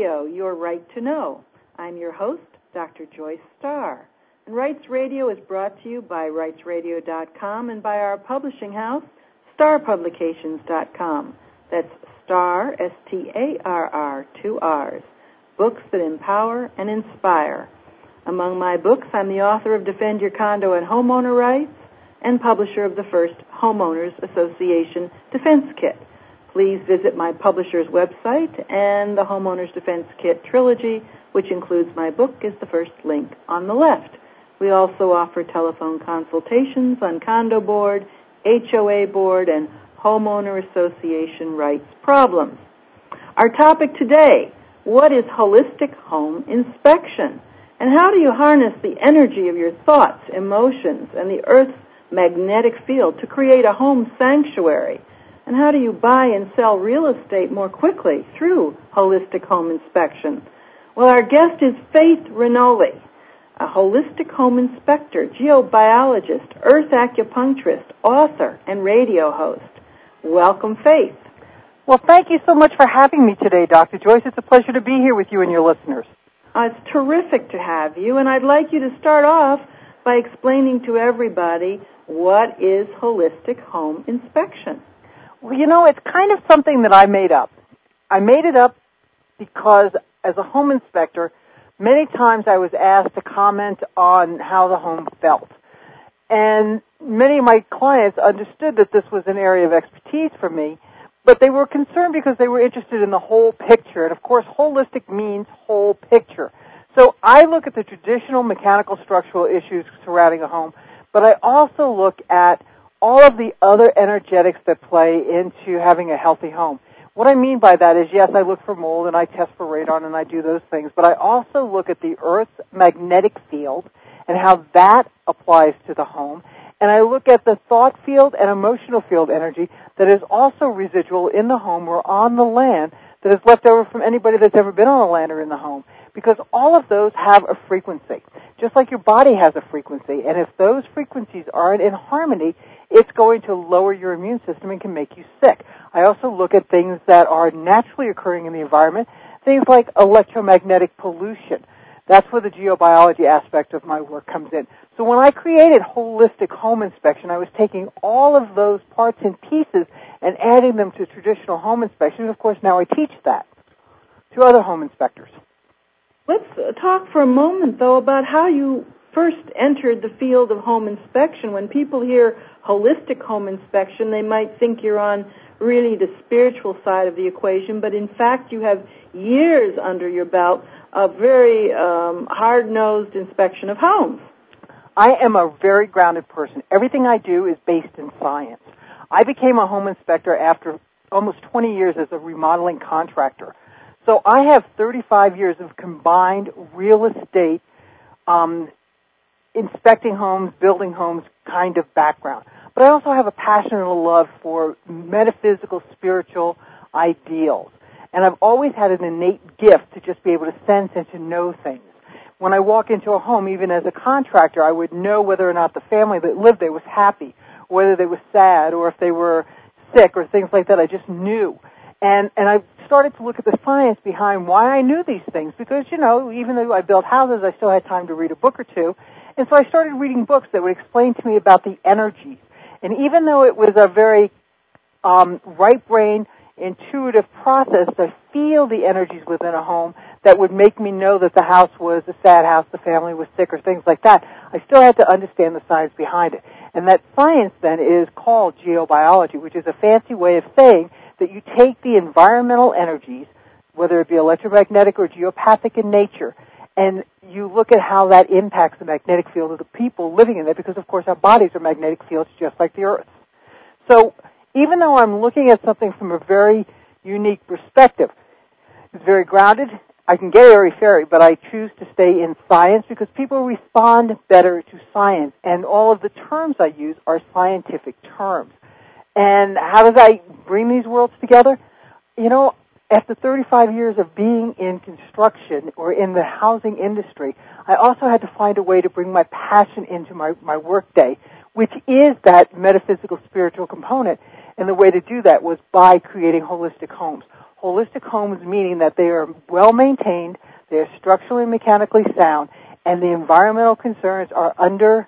Radio, your right to know. I'm your host, Dr. Joyce Starr. And Rights Radio is brought to you by RightsRadio.com and by our publishing house, StarPublications.com. That's Starr, S-T-A-R-R, 2 R's. Books that empower and inspire. Among my books, I'm the author of Defend Your Condo and Homeowner Rights and publisher of the first Homeowners Association Defense Kit. Please visit my publisher's website, and the Homeowners Defense Kit Trilogy, which includes my book, is the first link on the left. We also offer telephone consultations on condo board, HOA board, and homeowner association rights problems. Our topic today, what is holistic home inspection? And how do you harness the energy of your thoughts, emotions, and the Earth's magnetic field to create a home sanctuary? And how do you buy and sell real estate more quickly through holistic home inspection? Well, our guest is Faith Ranoli, a holistic home inspector, geobiologist, earth acupuncturist, author, and radio host. Welcome, Faith. Well, thank you so much for having me today, Dr. Joyce. It's a pleasure to be here with you and your listeners. It's terrific to have you, and I'd like you to start off by explaining to everybody what is holistic home inspection. Well, you know, it's kind of something that I made up. I made it up because as a home inspector, many times I was asked to comment on how the home felt. And many of my clients understood that this was an area of expertise for me, but they were concerned because they were interested in the whole picture. And, of course, holistic means whole picture. So I look at the traditional mechanical structural issues surrounding a home, but I also look at all of the other energetics that play into having a healthy home. What I mean by that is, yes, I look for mold and I test for radon and I do those things, but I also look at the Earth's magnetic field and how that applies to the home. And I look at the thought field and emotional field energy that is also residual in the home or on the land that is left over from anybody that's ever been on the land or in the home. Because all of those have a frequency, just like your body has a frequency. And if those frequencies aren't in harmony, it's going to lower your immune system and can make you sick. I also look at things that are naturally occurring in the environment, things like electromagnetic pollution. That's where the geobiology aspect of my work comes in. So when I created holistic home inspection, I was taking all of those parts and pieces and adding them to traditional home inspection. And, of course, now I teach that to other home inspectors. Let's talk for a moment, though, about how you first entered the field of home inspection. When people hear holistic home inspection, they might think you're on really the spiritual side of the equation, but in fact you have years under your belt of very hard-nosed inspection of homes. I am a very grounded person. Everything I do is based in science. I became a home inspector after almost 20 years as a remodeling contractor. So I have 35 years of combined real estate, inspecting homes, building homes kind of background. But I also have a passion and a love for metaphysical, spiritual ideals. And I've always had an innate gift to just be able to sense and to know things. When I walk into a home, even as a contractor, I would know whether or not the family that lived there was happy, or whether they were sad, or if they were sick, or things like that. I just knew. And I started to look at the science behind why I knew these things, because, you know, even though I built houses, I still had time to read a book or two. And so I started reading books that would explain to me about the energies. And even though it was a very right-brain, intuitive process to feel the energies within a home that would make me know that the house was a sad house, the family was sick, or things like that, I still had to understand the science behind it. And that science, then, is called geobiology, which is a fancy way of saying that you take the environmental energies, whether it be electromagnetic or geopathic in nature, and you look at how that impacts the magnetic field of the people living in it, because, of course, our bodies are magnetic fields just like the Earth. So even though I'm looking at something from a very unique perspective, it's very grounded, I can get airy-fairy, but I choose to stay in science because people respond better to science, and all of the terms I use are scientific terms. And how does I bring these worlds together? You know, after 35 years of being in construction or in the housing industry, I also had to find a way to bring my passion into my work day, which is that metaphysical spiritual component. And the way to do that was by creating holistic homes. Holistic homes meaning that they are well maintained, they are structurally and mechanically sound, and the environmental concerns are under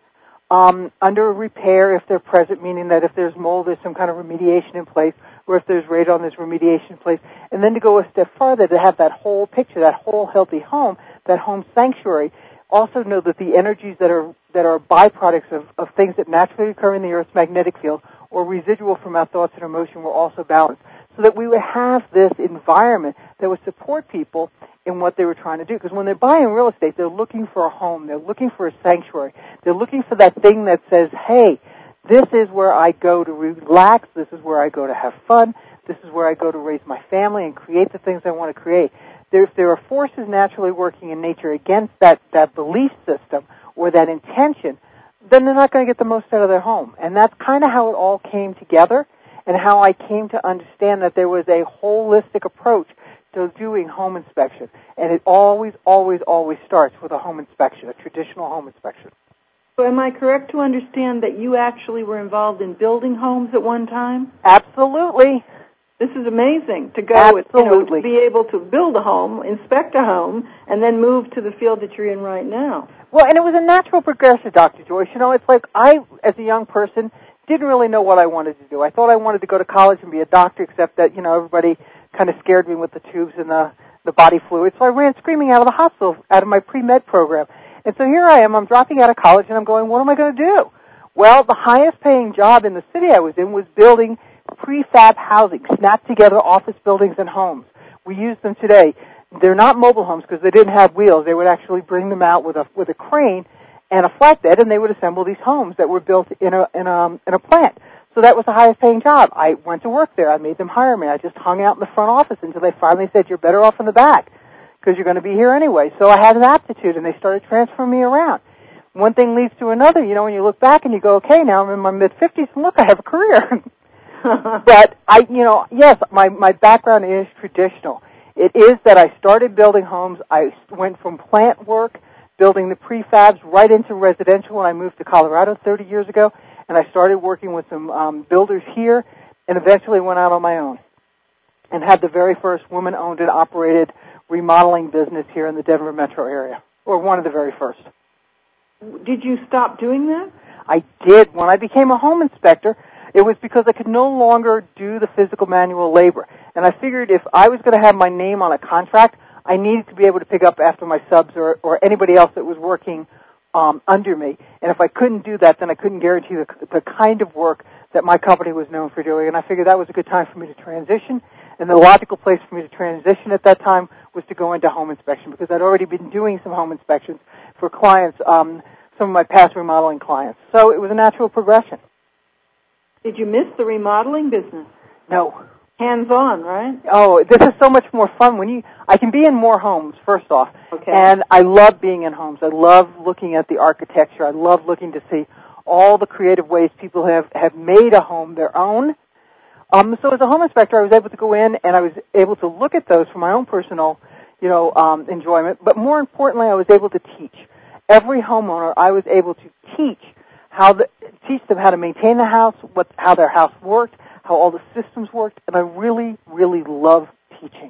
repair if they're present, meaning that if there's mold, there's some kind of remediation in place, or if there's radon, there's remediation in place. And then to go a step further, to have that whole picture, that whole healthy home, that home sanctuary, also know that the energies that are byproducts of things that naturally occur in the Earth's magnetic field or residual from our thoughts and emotion were also balanced, so that we would have this environment that would support people in what they were trying to do. Because when they're buying real estate, they're looking for a home. They're looking for a sanctuary. They're looking for that thing that says, hey, this is where I go to relax. This is where I go to have fun. This is where I go to raise my family and create the things I want to create. If there are forces naturally working in nature against that belief system or that intention, then they're not going to get the most out of their home. And that's kind of how it all came together, and how I came to understand that there was a holistic approach to doing home inspection. And it always, always, always starts with a home inspection, a traditional home inspection. So am I correct to understand that you actually were involved in building homes at one time? Absolutely. This is amazing to go, Absolutely. To be able to build a home, inspect a home, and then move to the field that you're in right now. Well, and it was a natural progression, Dr. Joyce. It's like I, as a young person, didn't really know what I wanted to do. I thought I wanted to go to college and be a doctor, except that, everybody kind of scared me with the tubes and the body fluid. So I ran screaming out of the hospital, out of my pre-med program. And so here I am, I'm dropping out of college, and I'm going, what am I going to do? Well, the highest paying job in the city I was in was building prefab housing, snap-together office buildings and homes. We use them today. They're not mobile homes because they didn't have wheels. They would actually bring them out with a crane and a flatbed, and they would assemble these homes that were built in a plant. So that was the highest paying job. I went to work there. I made them hire me. I just hung out in the front office until they finally said, you're better off in the back because you're going to be here anyway. So I had an aptitude, and they started transferring me around. One thing leads to another. When you look back and you go, okay, now I'm in my mid-50s, and look, I have a career. But yes, my background is traditional. It is that I started building homes. I went from plant work, building the prefabs, right into residential when I moved to Colorado 30 years ago, and I started working with some builders here, and eventually went out on my own and had the very first woman-owned and operated remodeling business here in the Denver metro area, or one of the very first. Did you stop doing that? I did. When I became a home inspector, it was because I could no longer do the physical manual labor. And I figured if I was going to have my name on a contract, I needed to be able to pick up after my subs or anybody else that was working under me. And if I couldn't do that, then I couldn't guarantee the kind of work that my company was known for doing. And I figured that was a good time for me to transition. And the logical place for me to transition at that time was to go into home inspection, because I'd already been doing some home inspections for clients, some of my past remodeling clients. So it was a natural progression. Did you miss the remodeling business? No. Hands-on, right? Oh, this is so much more fun I can be in more homes, first off. Okay. And I love being in homes. I love looking at the architecture. I love looking to see all the creative ways people have made a home their own. So as a home inspector, I was able to go in and I was able to look at those for my own personal, enjoyment. But more importantly, I was able to teach. Every homeowner, I was able to teach them how to maintain the house, how their house worked, how all the systems worked, and I really, really love teaching.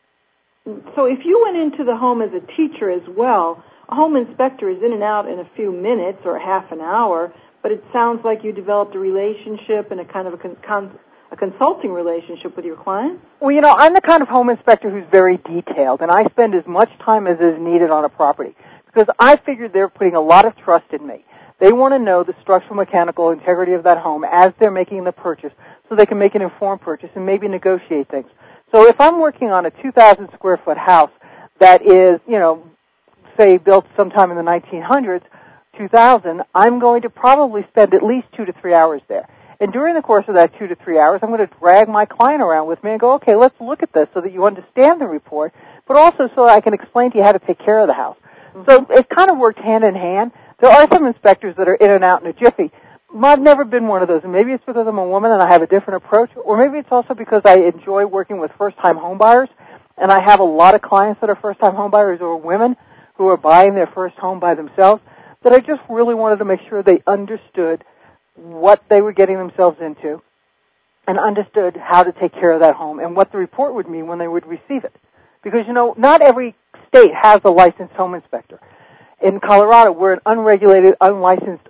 So if you went into the home as a teacher as well, a home inspector is in and out in a few minutes or half an hour, but it sounds like you developed a relationship and a kind of a consulting relationship with your clients? Well, I'm the kind of home inspector who's very detailed, and I spend as much time as is needed on a property because I figured they're putting a lot of trust in me. They want to know the structural mechanical integrity of that home as they're making the purchase so they can make an informed purchase and maybe negotiate things. So if I'm working on a 2,000 square foot house that is, say built sometime in the 1900s, 2000, I'm going to probably spend at least 2 to 3 hours there. And during the course of that 2 to 3 hours, I'm going to drag my client around with me and go, okay, let's look at this so that you understand the report, but also so I can explain to you how to take care of the house. Mm-hmm. So it kind of worked hand in hand. There are some inspectors that are in and out in a jiffy. I've never been one of those, and maybe it's because I'm a woman and I have a different approach, or maybe it's also because I enjoy working with first-time home buyers, and I have a lot of clients that are first-time home buyers or women who are buying their first home by themselves, that I just really wanted to make sure they understood what they were getting themselves into, and understood how to take care of that home and what the report would mean when they would receive it. Because, not every state has a licensed home inspector. In Colorado, we're an unregulated, unlicensed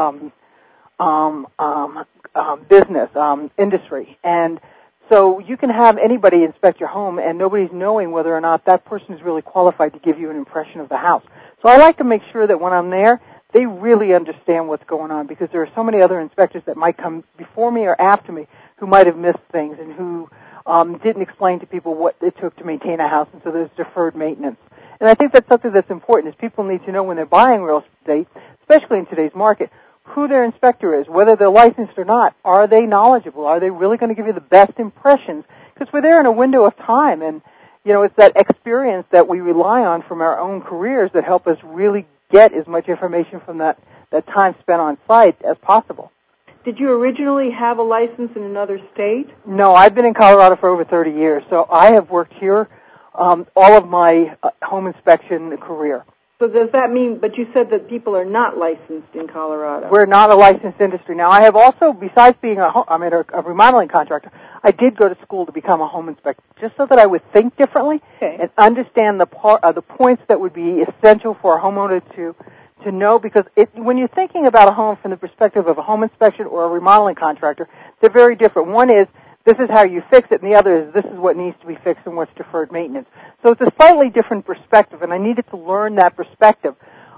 business, industry. And so you can have anybody inspect your home and nobody's knowing whether or not that person is really qualified to give you an impression of the house. So I like to make sure that when I'm there, they really understand what's going on, because there are so many other inspectors that might come before me or after me who might have missed things and who didn't explain to people what it took to maintain a house, and so there's deferred maintenance. And I think that's something that's important, is people need to know when they're buying real estate, especially in today's market, who their inspector is, whether they're licensed or not. Are they knowledgeable? Are they really going to give you the best impressions? Because we're there in a window of time, and, it's that experience that we rely on from our own careers that help us really get as much information from that time spent on site as possible. Did you originally have a license in another state? No, I've been in Colorado for over 30 years, so I have worked here all of my home inspection career. So does that mean, but you said that people are not licensed in Colorado? We're not a licensed industry. Now, I have also, besides being I'm a remodeling contractor, I did go to school to become a home inspector, just so that I would think differently and understand the points that would be essential for a homeowner to know, because when you're thinking about a home from the perspective of a home inspection or a remodeling contractor, they're very different. One is, this is how you fix it, and the other is, this is what needs to be fixed and what's deferred maintenance. So it's a slightly different perspective, and I needed to learn that perspective.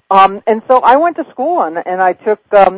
And so I went to school, and I took,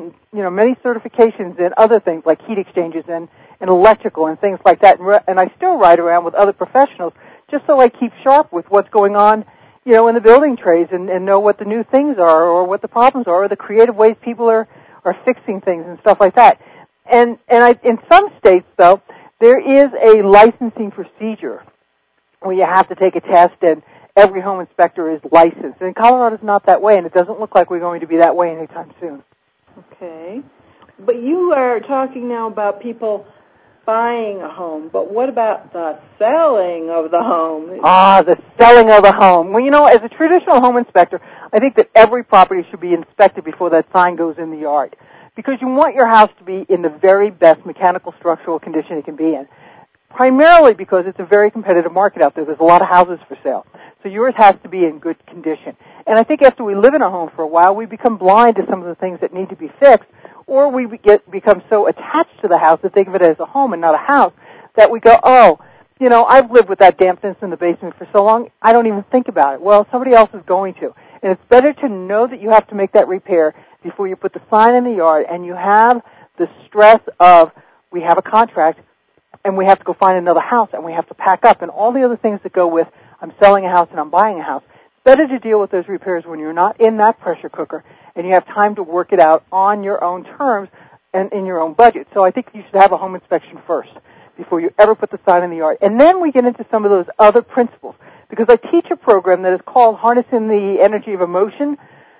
many certifications in other things like heat exchangers and electrical and things like that. And I still ride around with other professionals just so I keep sharp with what's going on, in the building trades and know what the new things are or what the problems are or the creative ways people are fixing things and stuff like that. And in some states, though, there is a licensing procedure where you have to take a test, and every home inspector is licensed. And Colorado's not that way, and it doesn't look like we're going to be that way anytime soon. Okay. But you are talking now about people buying a home, but what about the selling of the home? The selling of a home. Well, as a traditional home inspector, I think that every property should be inspected before that sign goes in the yard, because you want your house to be in the very best mechanical structural condition it can be in, primarily because it's a very competitive market out there. There's a lot of houses for sale. So yours has to be in good condition. And I think after we live in a home for a while, we become blind to some of the things that need to be fixed, or we become so attached to the house that think of it as a home and not a house that we go, I've lived with that dampness in the basement for so long, I don't even think about it. Well, somebody else is going to. And it's better to know that you have to make that repair before you put the sign in the yard, and you have the stress of, we have a contract, and we have to go find another house, and we have to pack up, and all the other things that go with, I'm selling a house and I'm buying a house. It's better to deal with those repairs when you're not in that pressure cooker, and you have time to work it out on your own terms and in your own budget. So I think you should have a home inspection first before you ever put the sign in the yard. And then we get into some of those other principles, because I teach a program that is called Harnessing the Energy of Emotion,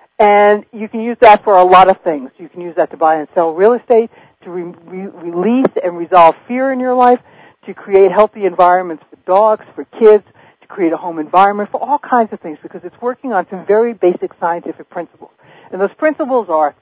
and you can use that for a lot of things. You can use that to buy and sell real estate, to release and resolve fear in your life, to create healthy environments for dogs, for kids, to create a home environment, for all kinds of things, because it's working on some very basic scientific principles. And those principles are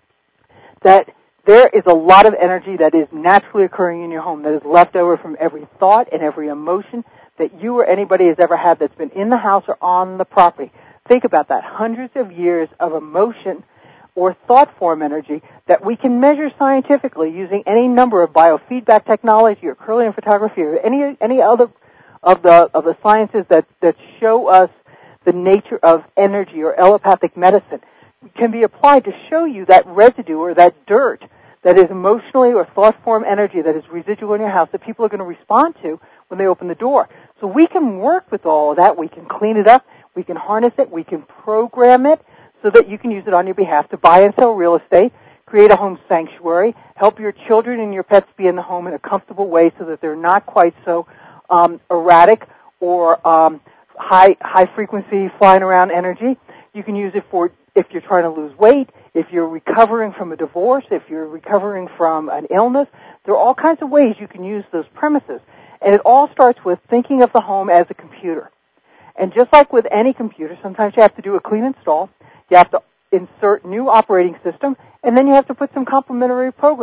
that there is a lot of energy that is naturally occurring in your home that is left over from every thought and every emotion that you or anybody has ever had that's been in the house or on the property. Think about that. Hundreds of years of emotion or thought form energy that we can measure scientifically using any number of biofeedback technology or Kirlian photography or any other of the sciences that show us the nature of energy or allopathic medicine can be applied to show you that residue or that dirt that is emotionally or thought form energy that is residual in your house that people are going to respond to when they open the door. So we can work with all of that. We can clean it up. We can harness it. We can program it so that you can use it on your behalf to buy and sell real estate, create a home sanctuary, help your children and your pets be in the home in a comfortable way so that they're not quite so erratic or high-frequency flying around energy. You can use it for if you're trying to lose weight, if you're recovering from a divorce, if you're recovering from an illness. There are all kinds of ways you can use those premises. And it all starts with thinking of the home as a computer. And just like with any computer, sometimes you have to do a clean install, you have to insert new operating system, and then you have to put some complementary programs.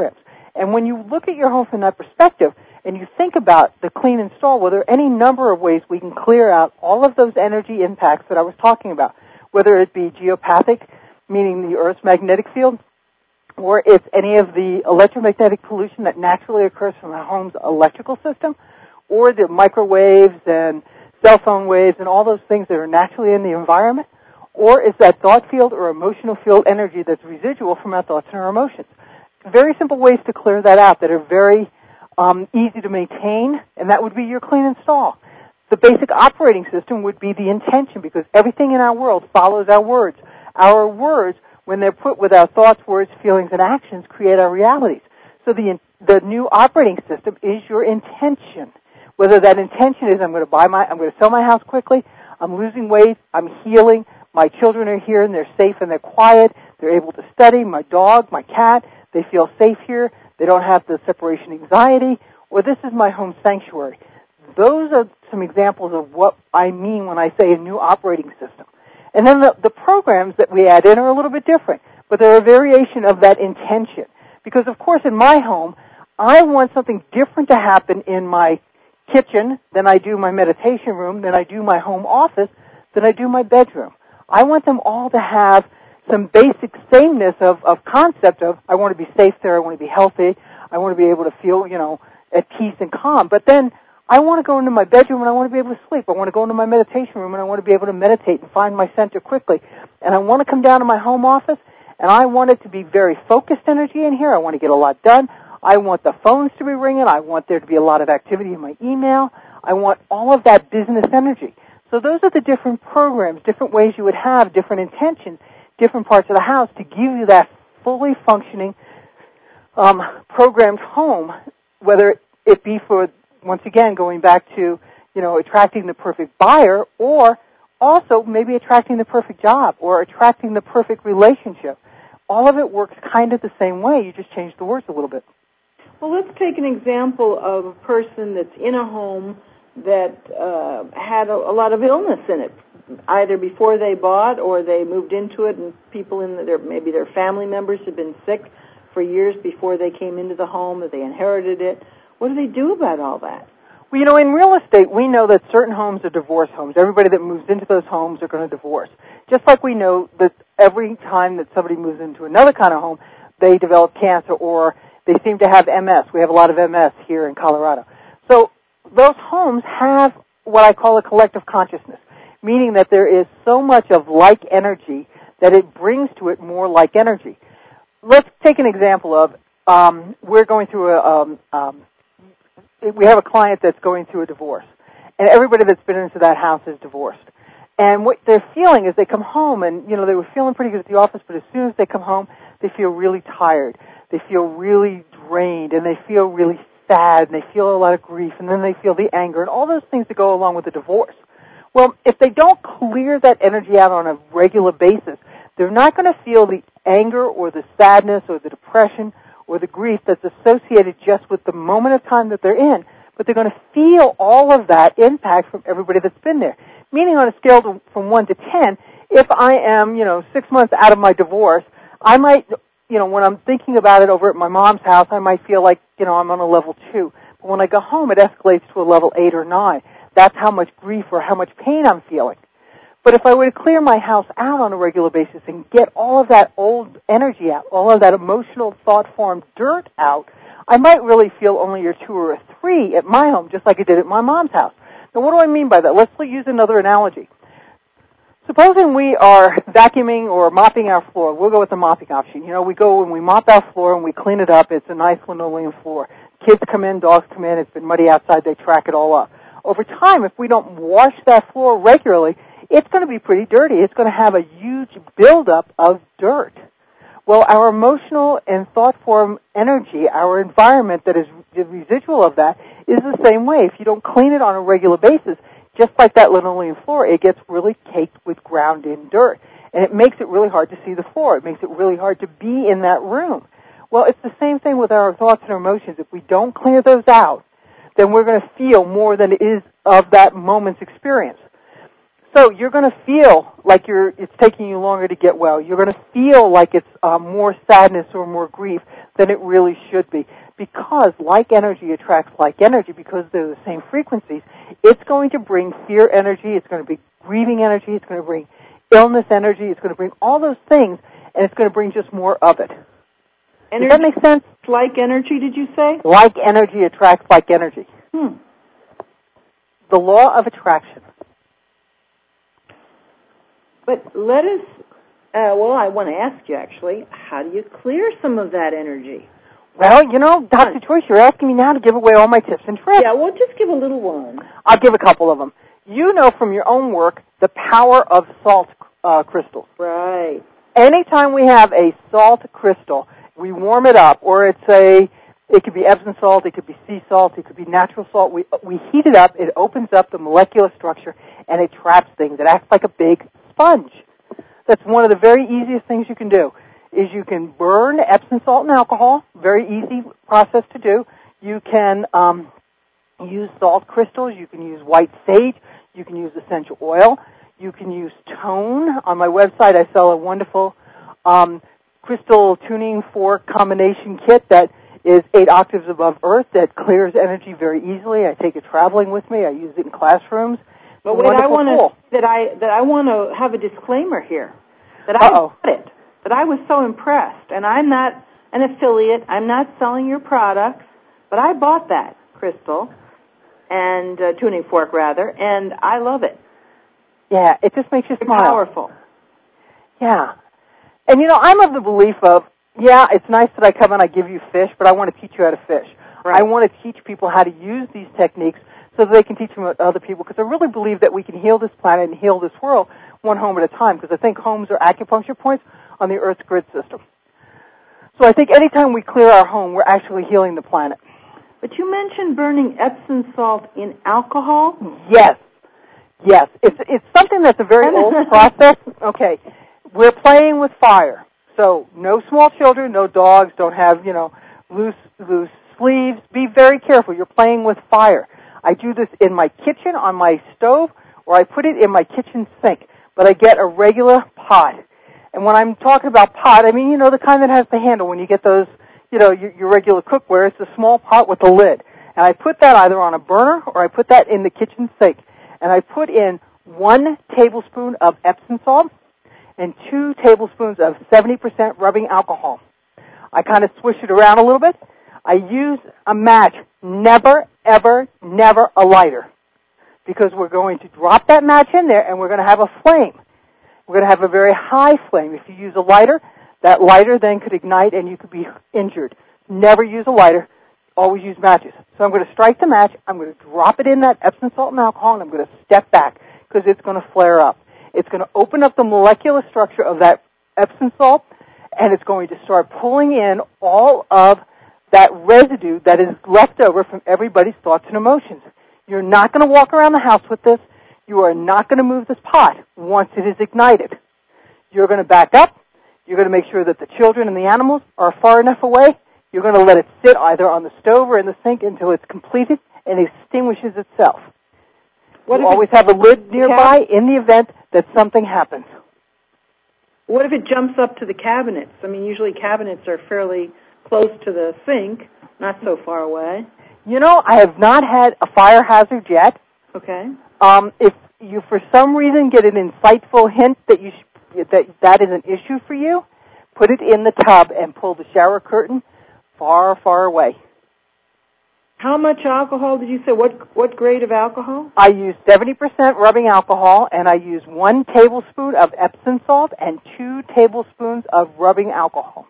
And when you look at your home from that perspective and you think about the clean install, well, there are any number of ways we can clear out all of those energy impacts that I was talking about, whether it be geopathic, meaning the Earth's magnetic field, or it's any of the electromagnetic pollution that naturally occurs from a home's electrical system, or the microwaves and cell phone waves and all those things that are naturally in the environment, or it's that thought field or emotional field energy that's residual from our thoughts and our emotions. Very simple ways to clear that out that are very easy to maintain, and that would be your clean install. The basic operating system would be the intention, because everything in our world follows our words. Our words, when they're put with our thoughts, words, feelings, and actions, create our realities. So the new operating system is your intention. Whether that intention is I'm going to sell my house quickly, I'm losing weight, I'm healing, my children are here and they're safe and they're quiet, they're able to study, my dog, my cat, they feel safe here, they don't have the separation anxiety, or this is my home sanctuary. Those are some examples of what I mean when I say a new operating system. And then the programs that we add in are a little bit different, but they're a variation of that intention. Because, of course, in my home, I want something different to happen in my kitchen than I do my meditation room, than I do my home office, than I do my bedroom. I want them all to have some basic sameness of concept of I want to be safe there, I want to be healthy, I want to be able to feel, at peace and calm. But then I want to go into my bedroom and I want to be able to sleep. I want to go into my meditation room and I want to be able to meditate and find my center quickly. And I want to come down to my home office and I want it to be very focused energy in here. I want to get a lot done. I want the phones to be ringing. I want there to be a lot of activity in my email. I want all of that business energy. So those are the different programs, different ways you would have different intentions, different parts of the house to give you that fully functioning programmed home, whether it be for, once again, going back to, attracting the perfect buyer, or also maybe attracting the perfect job or attracting the perfect relationship. All of it works kind of the same way. You just change the words a little bit. Well, let's take an example of a person that's in a home that had a lot of illness in it, either before they bought or they moved into it, and people maybe their family members had been sick for years before they came into the home, or they inherited it. What do they do about all that? Well, in real estate, we know that certain homes are divorce homes. Everybody that moves into those homes are going to divorce. Just like we know that every time that somebody moves into another kind of home, they develop cancer or they seem to have MS. We have a lot of MS here in Colorado. So those homes have what I call a collective consciousness, meaning that there is so much of like energy that it brings to it more like energy. Let's take an example of we're going through we have a client that's going through a divorce, and everybody that's been into that house is divorced. And what they're feeling is they come home, and, they were feeling pretty good at the office, but as soon as they come home, they feel really tired. They feel really drained, and they feel really sad, and they feel a lot of grief, and then they feel the anger, and all those things that go along with the divorce. Well, if they don't clear that energy out on a regular basis, they're not going to feel the anger or the sadness or the depression or the grief that's associated just with the moment of time that they're in, but they're going to feel all of that impact from everybody that's been there. Meaning on a scale from 1 to 10, if I am, 6 months out of my divorce, I might, when I'm thinking about it over at my mom's house, I might feel like, I'm on a level 2. But when I go home, it escalates to a level 8 or 9. That's how much grief or how much pain I'm feeling. But if I were to clear my house out on a regular basis and get all of that old energy out, all of that emotional thought-formed dirt out, I might really feel only a 2 or a 3 at my home, just like I did at my mom's house. Now, what do I mean by that? Let's use another analogy. Supposing we are vacuuming or mopping our floor. We'll go with the mopping option. We go and we mop our floor and we clean it up. It's a nice linoleum floor. Kids come in, dogs come in. It's been muddy outside. They track it all up. Over time, if we don't wash that floor regularly, it's going to be pretty dirty. It's going to have a huge buildup of dirt. Well, our emotional and thought form energy, our environment that is the residual of that, is the same way. If you don't clean it on a regular basis, just like that linoleum floor, it gets really caked with ground-in dirt. And it makes it really hard to see the floor. It makes it really hard to be in that room. Well, it's the same thing with our thoughts and our emotions. If we don't clear those out, then we're going to feel more than it is of that moment's experience. So you're going to feel like it's taking you longer to get well. You're going to feel like it's more sadness or more grief than it really should be. because like energy attracts like energy, because they're the same frequencies, it's going to bring fear energy, it's going to bring grieving energy, it's going to bring illness energy, it's going to bring all those things, and it's going to bring just more of it. Energy, does that make sense? Like energy, did you say? Like energy attracts like energy. The law of attraction. But let us, I want to ask you actually, how do you clear some of that energy? Well, Dr. Joyce, you're asking me now to give away all my tips and tricks. Yeah, well, just give a little one. I'll give a couple of them. You know from your own work the power of salt crystals. Right. Anytime we have a salt crystal, we warm it up, or it could be Epsom salt, it could be sea salt, it could be natural salt. We heat it up, it opens up the molecular structure, and it traps things. It acts like a big sponge. That's one of the very easiest things you can do, is you can burn Epsom salt and alcohol, very easy process to do. You can use salt crystals, you can use white sage, you can use essential oil, you can use tone. On my website I sell a wonderful crystal tuning fork combination kit that is 8 octaves above Earth that clears energy very easily. I take it traveling with me. I use it in classrooms. But wait, I want to have a disclaimer here. That I bought it. That I was so impressed. And I'm not an affiliate. I'm not selling your products. But I bought that crystal and tuning fork rather, and I love it. Yeah, it just makes you smile. It's powerful. Yeah. And I'm of the belief of, it's nice that I come and I give you fish, but I want to teach you how to fish. Right. I want to teach people how to use these techniques so that they can teach them to other people, because I really believe that we can heal this planet and heal this world one home at a time, because I think homes are acupuncture points on the Earth's grid system. So I think anytime we clear our home, we're actually healing the planet. But you mentioned burning Epsom salt in alcohol? Yes. It's something that's a very old process. Okay. We're playing with fire. So no small children, no dogs, don't have, loose sleeves. Be very careful. You're playing with fire. I do this in my kitchen, on my stove, or I put it in my kitchen sink. But I get a regular pot. And when I'm talking about pot, I mean, the kind that has the handle. When you get those, your regular cookware, it's a small pot with a lid. And I put that either on a burner or I put that in the kitchen sink. And I put in 1 tablespoon of Epsom salt and 2 tablespoons of 70% rubbing alcohol. I kind of swish it around a little bit. I use a match, never, ever, never a lighter, because we're going to drop that match in there and we're going to have a flame. We're going to have a very high flame. If you use a lighter, that lighter then could ignite and you could be injured. Never use a lighter. Always use matches. So I'm going to strike the match, I'm going to drop it in that Epsom salt and alcohol, and I'm going to step back because it's going to flare up. It's going to open up the molecular structure of that Epsom salt, and it's going to start pulling in all of that residue that is left over from everybody's thoughts and emotions. You're not going to walk around the house with this. You are not going to move this pot once it is ignited. You're going to back up. You're going to make sure that the children and the animals are far enough away. You're going to let it sit either on the stove or in the sink until it's completed and extinguishes itself. You always have a lid nearby in the event that something happens. What if it jumps up to the cabinets? I mean, usually cabinets are fairly close to the sink, not so far away. I have not had a fire hazard yet. Okay. If you, for some reason, get an insightful hint that that is an issue for you, put it in the tub and pull the shower curtain far, far away. How much alcohol did you say? What grade of alcohol? I use 70% rubbing alcohol, and I use 1 tablespoon of Epsom salt and 2 tablespoons of rubbing alcohol.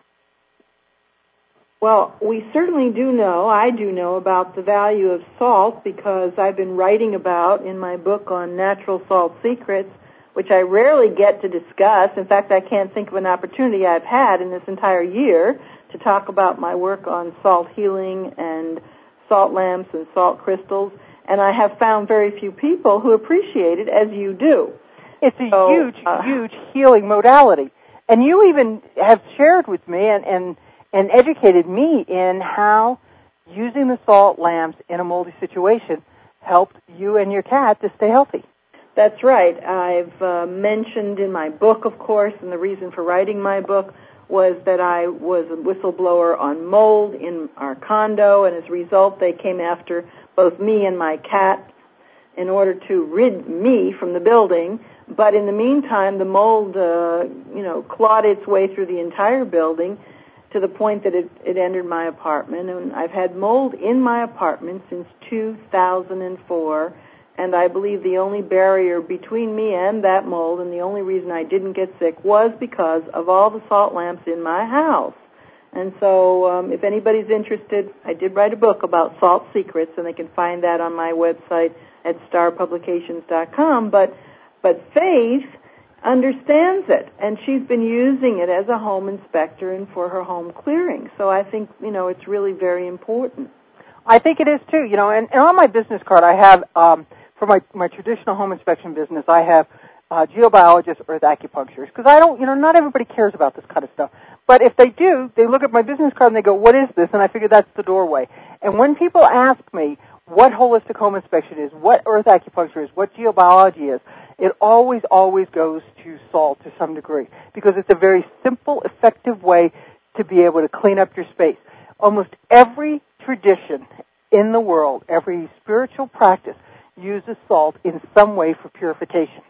Well, we certainly I do know about the value of salt, because I've been writing about in my book on natural salt secrets, which I rarely get to discuss. In fact, I can't think of an opportunity I've had in this entire year to talk about my work on salt healing and salt lamps and salt crystals, and I have found very few people who appreciate it as you do. It's a huge healing modality. And you even have shared with me and educated me in how using the salt lamps in a moldy situation helped you and your cat to stay healthy. That's right. I've mentioned in my book, of course, and the reason for writing my book was that I was a whistleblower on mold in our condo, and as a result, they came after both me and my cat in order to rid me from the building. But in the meantime, the mold, clawed its way through the entire building to the point that it entered my apartment. And I've had mold in my apartment since 2004. And I believe the only barrier between me and that mold, and the only reason I didn't get sick, was because of all the salt lamps in my house. And so if anybody's interested, I did write a book about salt secrets, and they can find that on my website at starpublications.com. But Faith understands it, and she's been using it as a home inspector and for her home clearing. So I think, it's really very important. I think it is, too. And on my business card I have... for my traditional home inspection business, I have geobiologists, earth acupuncturists, because I don't, not everybody cares about this kind of stuff. But if they do, they look at my business card and they go, what is this? And I figure that's the doorway. And when people ask me what holistic home inspection is, what earth acupuncture is, what geobiology is, it always goes to salt to some degree, because it's a very simple, effective way to be able to clean up your space. Almost every tradition in the world, every spiritual practice, uses salt in some way for purification.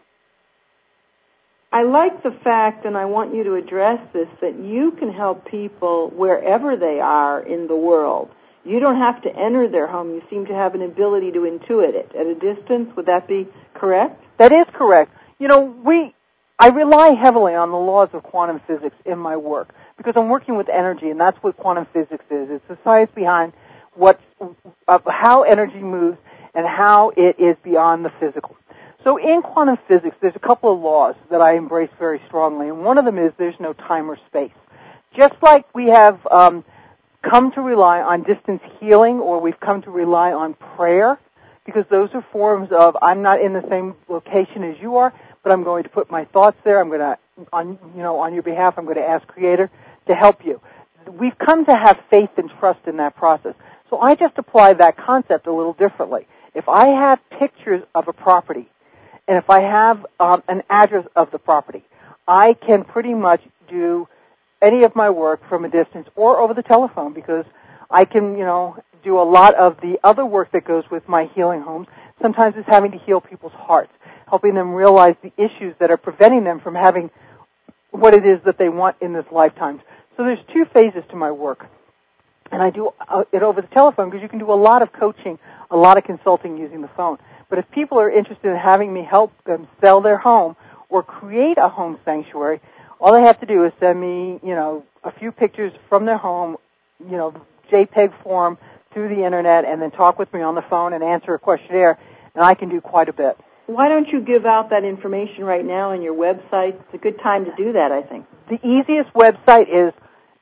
I like the fact, and I want you to address this, that you can help people wherever they are in the world. You don't have to enter their home. You seem to have an ability to intuit it at a distance. Would that be correct? That is correct. I rely heavily on the laws of quantum physics in my work because I'm working with energy, and that's what quantum physics is. It's the science behind how energy moves and how it is beyond the physical. So in quantum physics, there's a couple of laws that I embrace very strongly, and one of them is there's no time or space. Just like we have come to rely on distance healing, or we've come to rely on prayer, because those are forms of, I'm not in the same location as you are, but I'm going to put my thoughts there. I'm going to, on your behalf, I'm going to ask Creator to help you. We've come to have faith and trust in that process. So I just apply that concept a little differently. If I have pictures of a property, and if I have an address of the property, I can pretty much do any of my work from a distance or over the telephone, because I can, do a lot of the other work that goes with my healing homes. Sometimes it's having to heal people's hearts, helping them realize the issues that are preventing them from having what it is that they want in this lifetime. So there's two phases to my work. And I do it over the telephone because you can do a lot of coaching, a lot of consulting using the phone. But if people are interested in having me help them sell their home or create a home sanctuary, all they have to do is send me, a few pictures from their home, JPEG form through the Internet, and then talk with me on the phone and answer a questionnaire, and I can do quite a bit. Why don't you give out that information right now on your website? It's a good time to do that, I think. The easiest website is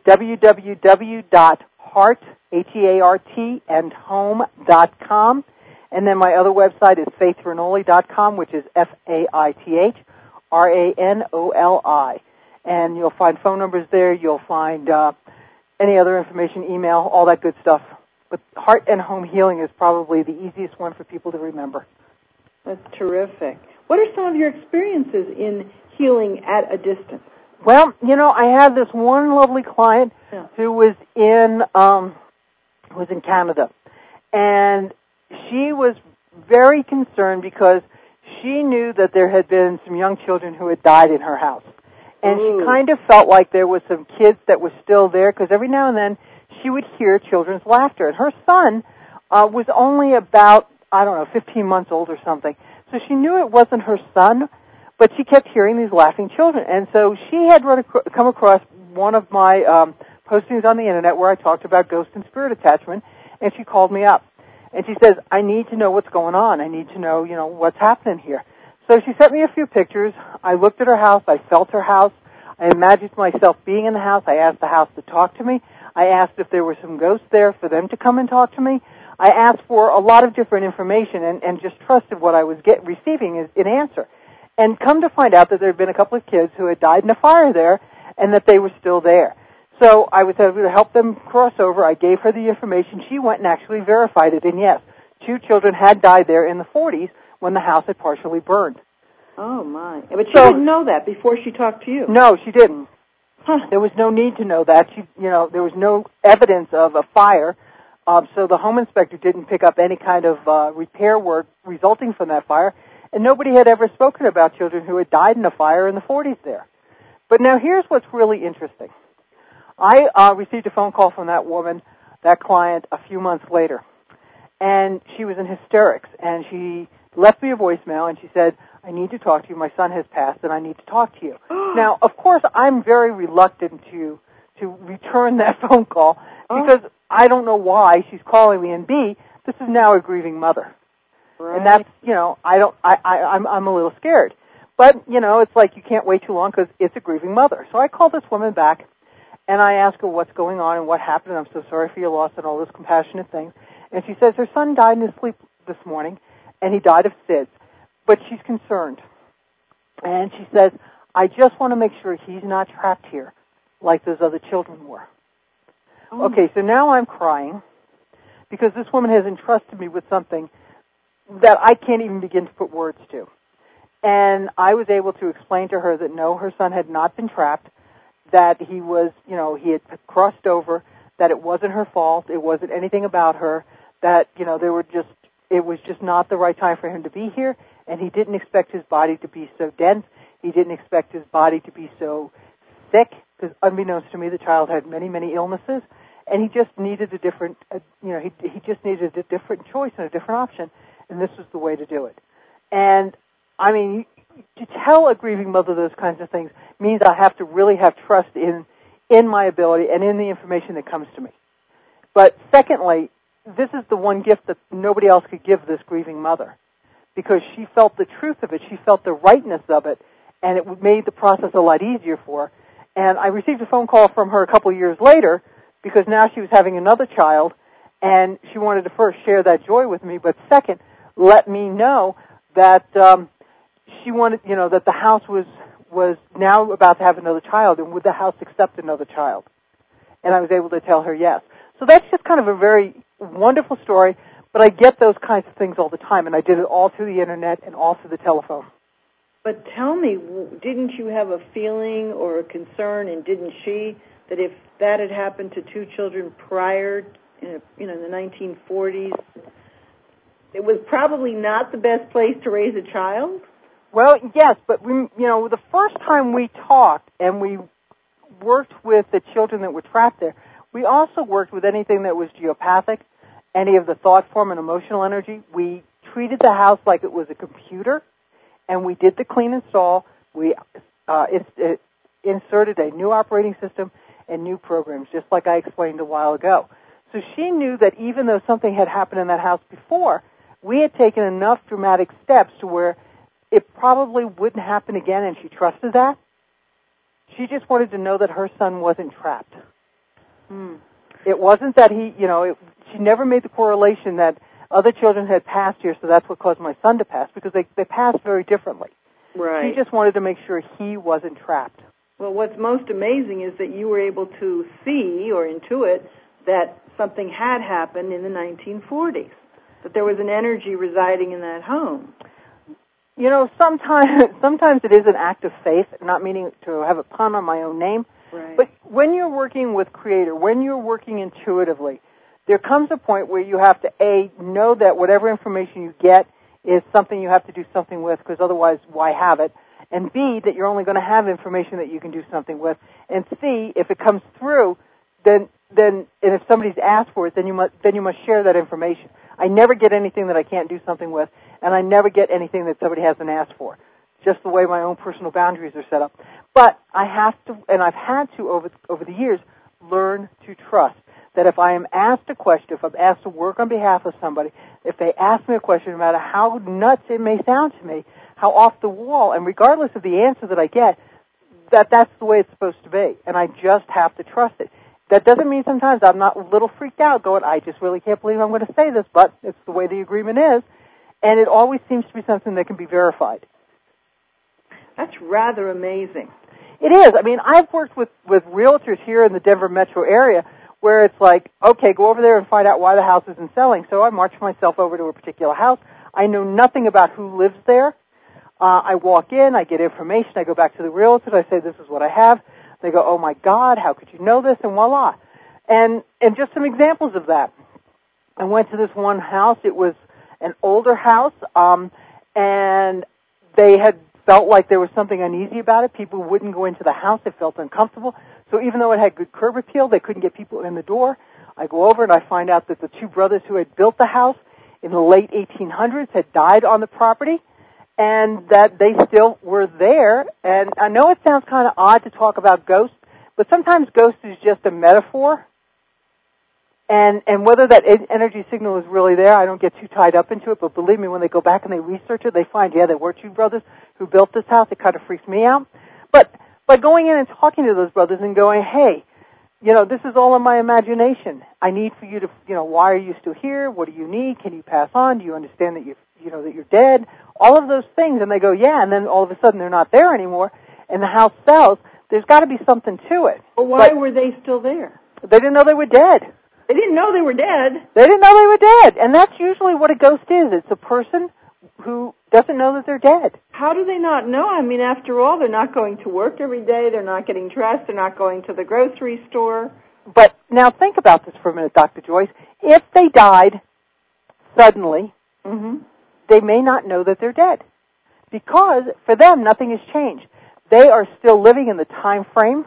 www.heart, H-E-A-R-T, and home.com. And then my other website is faithranoli.com, which is FAITHRANOLI. And you'll find phone numbers there. You'll find any other information, email, all that good stuff. But Heart and Home Healing is probably the easiest one for people to remember. That's terrific. What are some of your experiences in healing at a distance? Well, I had this one lovely client who was in Canada, and she was very concerned because she knew that there had been some young children who had died in her house. And she kind of felt like there was some kids that were still there, because every now and then she would hear children's laughter. And her son was only about, 15 months old or something. So she knew it wasn't her son, but she kept hearing these laughing children. And so she had come across one of my postings on the Internet where I talked about ghost and spirit attachment, and she called me up. And she says, I need to know what's going on. I need to know, what's happening here. So she sent me a few pictures. I looked at her house. I felt her house. I imagined myself being in the house. I asked the house to talk to me. I asked if there were some ghosts there for them to come and talk to me. I asked for a lot of different information and just trusted what I was receiving as an answer. And come to find out that there had been a couple of kids who had died in a fire there and that they were still there. So I was able to help them cross over. I gave her the information. She went and actually verified it. And yes, 2 children had died there in the 40s when the house had partially burned. Oh, my. But she didn't know that before she talked to you. No, she didn't. There was no need to know that. There was no evidence of a fire, so the home inspector didn't pick up any kind of repair work resulting from that fire, and nobody had ever spoken about children who had died in a fire in the 40s there. But now here's what's really interesting. I received a phone call from that woman, that client, a few months later, and she was in hysterics, and she left me a voicemail, and she said, I need to talk to you. My son has passed, and I need to talk to you. Now, of course, I'm very reluctant to return that phone call because I don't know why she's calling me, and B, this is now a grieving mother. Right. And that's, I'm a little scared. But, it's like you can't wait too long because it's a grieving mother. So I called this woman back, and I asked her what's going on and what happened, and I'm so sorry for your loss and all those compassionate things. And she says her son died in his sleep this morning, and he died of SIDS. But she's concerned. And she says, I just want to make sure he's not trapped here like those other children were. Okay, so now I'm crying because this woman has entrusted me with something that I can't even begin to put words to. And I was able to explain to her that no, her son had not been trapped, that he was, he had crossed over, that it wasn't her fault, it wasn't anything about her, that, it was just not the right time for him to be here, and he didn't expect his body to be so dense. He didn't expect his body to be so sick, because unbeknownst to me, the child had many, many illnesses, and he just needed a different, he just needed a different choice and a different option, and this was the way to do it. And, I mean, to tell a grieving mother those kinds of things means I have to really have trust in my ability and in the information that comes to me. But secondly, this is the one gift that nobody else could give this grieving mother, because she felt the truth of it, she felt the rightness of it, and it made the process a lot easier for her. And I received a phone call from her a couple of years later, because now she was having another child, and she wanted to first share that joy with me, but second, let me know that she wanted, that the house was now about to have another child, and would the house accept another child? And I was able to tell her yes. So that's just kind of a very wonderful story, but I get those kinds of things all the time, and I did it all through the Internet and all through the telephone. But tell me, didn't you have a feeling or a concern, and didn't she, that if that had happened to two children prior, in the 1940s, it was probably not the best place to raise a child? Well, yes, but the first time we talked and we worked with the children that were trapped there, we also worked with anything that was geopathic, any of the thought form and emotional energy. We treated the house like it was a computer, and we did the clean install. We inserted a new operating system and new programs, just like I explained a while ago. So she knew that even though something had happened in that house before, we had taken enough dramatic steps to where it probably wouldn't happen again, and she trusted that. She just wanted to know that her son wasn't trapped. It wasn't that she never made the correlation that other children had passed here, so that's what caused my son to pass, because they passed very differently. Right. She just wanted to make sure he wasn't trapped. Well, what's most amazing is that you were able to see or intuit that something had happened in the 1940s, that there was an energy residing in that home. Sometimes it is an act of faith, not meaning to have a pun on my own name. Right. But when you're working with Creator, when you're working intuitively, there comes a point where you have to, A, know that whatever information you get is something you have to do something with, because otherwise, why have it? And B, that you're only going to have information that you can do something with. And C, if it comes through, then and if somebody's asked for it, then you must share that information. I never get anything that I can't do something with, and I never get anything that somebody hasn't asked for. Just the way my own personal boundaries are set up. But I have to, and I've had to over the years, learn to trust that if I am asked a question, if I'm asked to work on behalf of somebody, if they ask me a question, no matter how nuts it may sound to me, how off the wall, and regardless of the answer that I get, that's the way it's supposed to be. And I just have to trust it. That doesn't mean sometimes I'm not a little freaked out going, I just really can't believe I'm going to say this, but it's the way the agreement is. And it always seems to be something that can be verified. That's rather amazing. It is. I mean, I've worked with realtors here in the Denver metro area where it's like, okay, go over there and find out why the house isn't selling. So I march myself over to a particular house. I know nothing about who lives there. I walk in, I get information, I go back to the realtor, I say, this is what I have. They go, oh my God, how could you know this? And voila. And just some examples of that. I went to this one house. It was an older house, and they had felt like there was something uneasy about it. People wouldn't go into the house. They felt uncomfortable. So even though it had good curb appeal, they couldn't get people in the door. I go over and I find out that the two brothers who had built the house in the late 1800s had died on the property, and that they still were there. And I know it sounds kind of odd to talk about ghosts, but sometimes ghosts is just a metaphor. And whether that energy signal is really there, I don't get too tied up into it, but believe me, when they go back and they research it, they find, yeah, there were two brothers who built this house. It kind of freaks me out. But by going in and talking to those brothers and going, hey, this is all in my imagination. I need for you to, why are you still here? What do you need? Can you pass on? Do you understand that that you're dead? All of those things. And they go, yeah, and then all of a sudden they're not there anymore, and the house sells. There's got to be something to it. Well, why were they still there? They didn't know they were dead. They didn't know they were dead. They didn't know they were dead. And that's usually what a ghost is. It's a person who doesn't know that they're dead. How do they not know? I mean, after all, they're not going to work every day. They're not getting dressed. They're not going to the grocery store. But now think about this for a minute, Dr. Joyce. If they died suddenly, they may not know that they're dead. Because for them, nothing has changed. They are still living in the time frame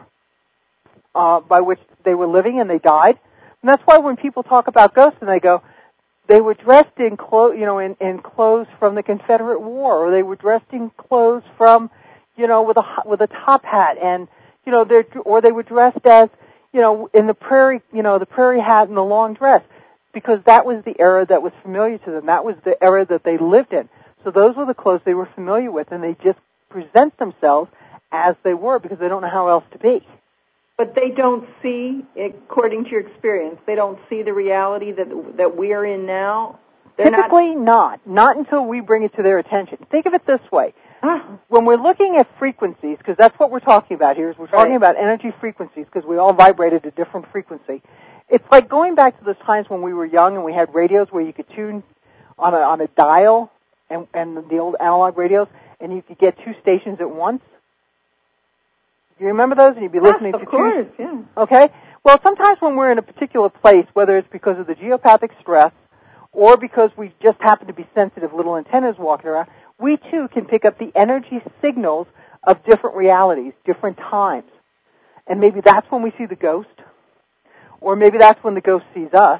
by which they were living and they died. And that's why when people talk about ghosts and they go, they were dressed in clothes, in clothes from the Confederate War, or they were dressed in clothes from, with a top hat, and or they were dressed as, in the prairie hat and the long dress, because that was the era that was familiar to them. That was the era that they lived in. So those were the clothes they were familiar with, and they just present themselves as they were because they don't know how else to be. But they don't see, according to your experience, they don't see the reality that we are in now? Typically not until we bring it to their attention. Think of it this way. When we're looking at frequencies, because that's what we're talking about here, is we're talking about energy frequencies, because we all vibrate at a different frequency. It's like going back to those times when we were young and we had radios where you could tune on a dial and the old analog radios, and you could get two stations at once. Do you remember those? And you'd be listening to two? Of course, yeah. Okay? Well, sometimes when we're in a particular place, whether it's because of the geopathic stress or because we just happen to be sensitive little antennas walking around, we too can pick up the energy signals of different realities, different times. And maybe that's when we see the ghost, or maybe that's when the ghost sees us.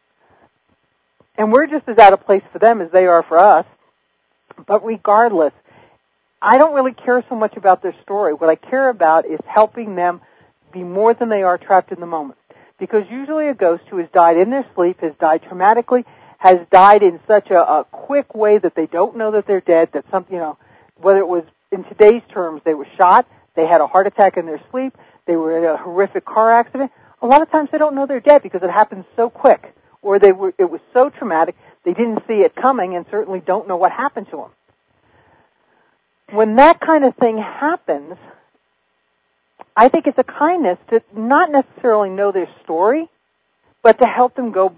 And we're just as out of place for them as they are for us. But regardless, I don't really care so much about their story. What I care about is helping them be more than they are trapped in the moment. Because usually a ghost who has died in their sleep, has died traumatically, has died in such a quick way that they don't know that they're dead, that something, whether it was in today's terms, they were shot, they had a heart attack in their sleep, they were in a horrific car accident. A lot of times they don't know they're dead because it happens so quick, or it was so traumatic they didn't see it coming and certainly don't know what happened to them. When that kind of thing happens, I think it's a kindness to not necessarily know their story, but to help them go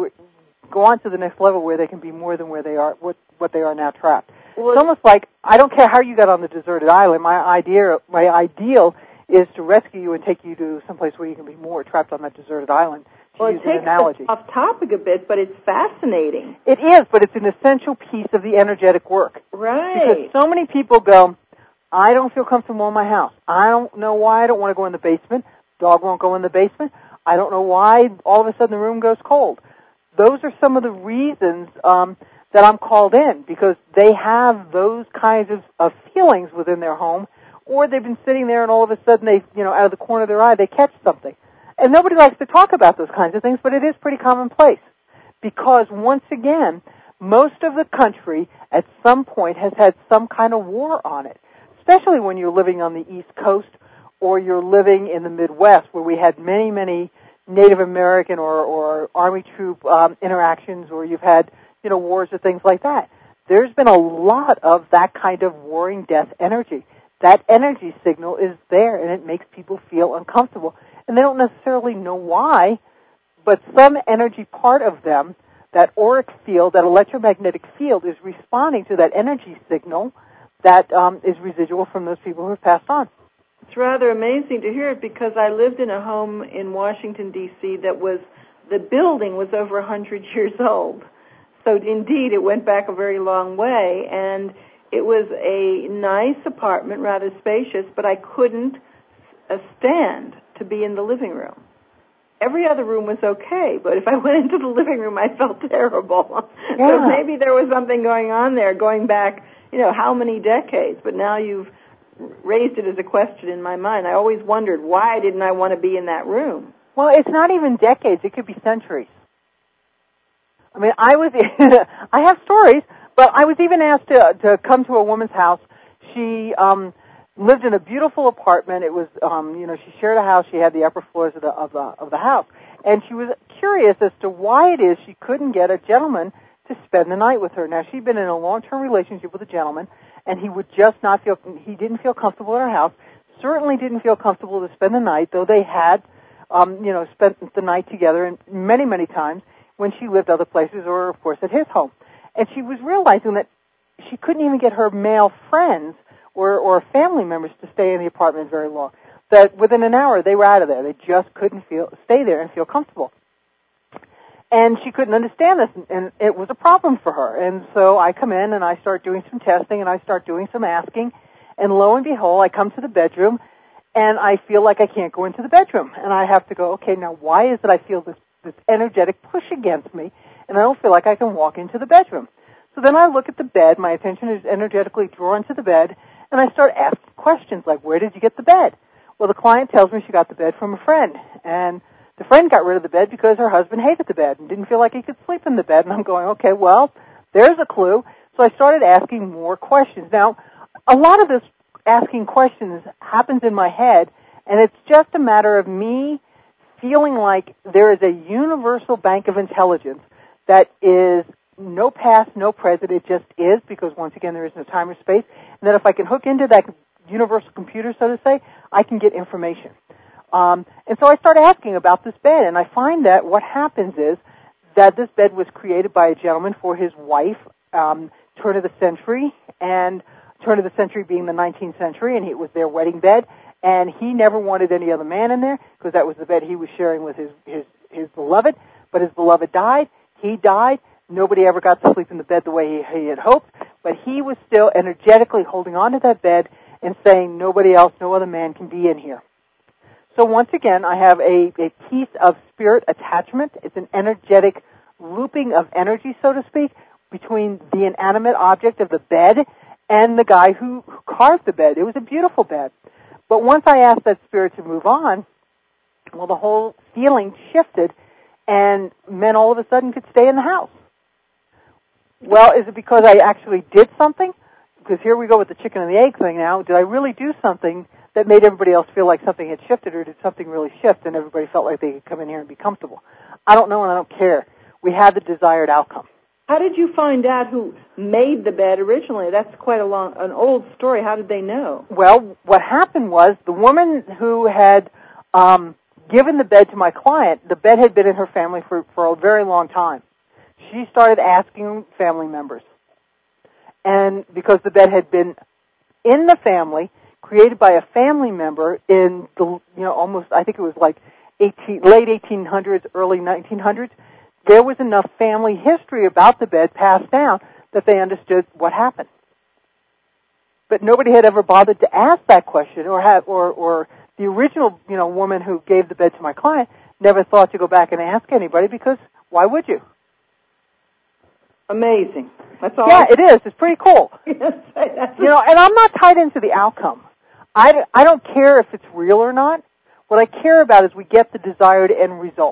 on to the next level where they can be more than where they are, what they are now trapped. Well, it's almost like, I don't care how you got on the deserted island, my ideal is to rescue you and take you to someplace where you can be more trapped on that deserted island. Well, it takes us off topic a bit, but it's fascinating. It is, but it's an essential piece of the energetic work. Right. Because so many people go, I don't feel comfortable in my house. I don't know why I don't want to go in the basement. Dog won't go in the basement. I don't know why all of a sudden the room goes cold. Those are some of the reasons that I'm called in, because they have those kinds of feelings within their home, or they've been sitting there and all of a sudden they, out of the corner of their eye, they catch something. And nobody likes to talk about those kinds of things, but it is pretty commonplace. Because, once again, most of the country at some point has had some kind of war on it, especially when you're living on the East Coast or you're living in the Midwest, where we had many, many Native American or Army troop interactions, or you've had, wars or things like that. There's been a lot of that kind of warring death energy. That energy signal is there, and it makes people feel uncomfortable. And they don't necessarily know why, but some energy part of them, that auric field, that electromagnetic field, is responding to that energy signal that is residual from those people who have passed on. It's rather amazing to hear it because I lived in a home in Washington, D.C. the building was over 100 years old. So indeed, it went back a very long way, and it was a nice apartment, rather spacious, but I couldn't stand to be in the living room. Every other room was okay, but if I went into the living room, I felt terrible. Yeah. So maybe there was something going on there, going back, how many decades, but now you've raised it as a question in my mind. I always wondered, why didn't I want to be in that room? Well, it's not even decades. It could be centuries. I mean, I have stories, but I was even asked to come to a woman's house. She lived in a beautiful apartment. It was, she shared a house. She had the upper floors of the house, and she was curious as to why it is she couldn't get a gentleman to spend the night with her. Now, she'd been in a long-term relationship with a gentleman, and he would just not feel. He didn't feel comfortable in her house. Certainly didn't feel comfortable to spend the night, though they had, spent the night together, and many, many times when she lived other places, or of course at his home. And she was realizing that she couldn't even get her male friends or family members to stay in the apartment very long. That within an hour they were out of there. They just couldn't stay there and feel comfortable. And she couldn't understand this, and it was a problem for her. And so I come in and I start doing some testing and I start doing some asking, and lo and behold, I come to the bedroom and I feel like I can't go into the bedroom. And I have to go, okay, now why is it I feel this energetic push against me, and I don't feel like I can walk into the bedroom? So then I look at the bed, my attention is energetically drawn to the bed, and I start asking questions like, where did you get the bed? Well, the client tells me she got the bed from a friend, and the friend got rid of the bed because her husband hated the bed and didn't feel like he could sleep in the bed. And I'm going, okay, well, there's a clue. So I started asking more questions. Now, a lot of this asking questions happens in my head, and it's just a matter of me feeling like there is a universal bank of intelligence that is no past, no present, it just is, because once again there is no time or space, and that if I can hook into that universal computer, so to say, I can get information. And so I started asking about this bed, and I find that what happens is that this bed was created by a gentleman for his wife, turn of the century, and turn of the century being the 19th century, and it was their wedding bed. And he never wanted any other man in there because that was the bed he was sharing with his beloved. But his beloved died. He died. Nobody ever got to sleep in the bed the way he had hoped. But he was still energetically holding on to that bed and saying, nobody else, no other man can be in here. So once again, I have a piece of spirit attachment. It's an energetic looping of energy, so to speak, between the inanimate object of the bed and the guy who carved the bed. It was a beautiful bed. But once I asked that spirit to move on, well, the whole feeling shifted, and men all of a sudden could stay in the house. Well, is it because I actually did something? Because here we go with the chicken and the egg thing now. Did I really do something that made everybody else feel like something had shifted, or did something really shift and everybody felt like they could come in here and be comfortable? I don't know, and I don't care. We had the desired outcome. How did you find out who made the bed originally? That's quite an old story. How did they know? Well, what happened was the woman who had given the bed to my client, the bed had been in her family for a very long time. She started asking family members. And because the bed had been in the family, created by a family member in the, almost, I think it was like late 1800s, early 1900s, there was enough family history about the bed passed down that they understood what happened. But nobody had ever bothered to ask that question, or the original, woman who gave the bed to my client never thought to go back and ask anybody, because why would you? Amazing. That's all. Yeah, it is. It's pretty cool. Yes, and I'm not tied into the outcome. I don't care if it's real or not. What I care about is we get the desired end result.